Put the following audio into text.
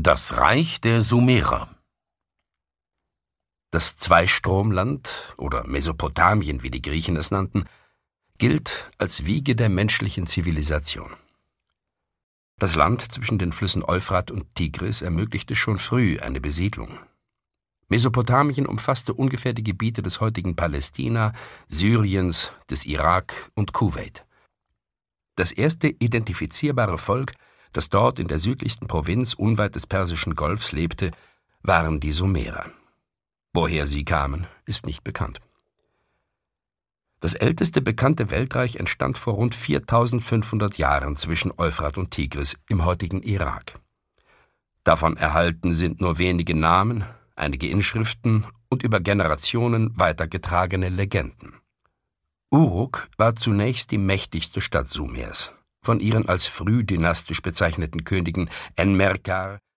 Das Reich der Sumerer. Das Zweistromland oder Mesopotamien, wie die Griechen es nannten, gilt als Wiege der menschlichen Zivilisation. Das Land zwischen den Flüssen Euphrat und Tigris ermöglichte schon früh eine Besiedlung. Mesopotamien umfasste ungefähr die Gebiete des heutigen Palästina, Syriens, des Irak und Kuwait. Das erste identifizierbare Volk, das dort in der südlichsten Provinz unweit des Persischen Golfs lebte, waren die Sumerer. Woher sie kamen, ist nicht bekannt. Das älteste bekannte Weltreich entstand vor rund 4500 Jahren zwischen Euphrat und Tigris im heutigen Irak. Davon erhalten sind nur wenige Namen, einige Inschriften und über Generationen weitergetragene Legenden. Uruk war zunächst die mächtigste Stadt Sumers. Von ihren als früh dynastisch bezeichneten Königen Enmerkar,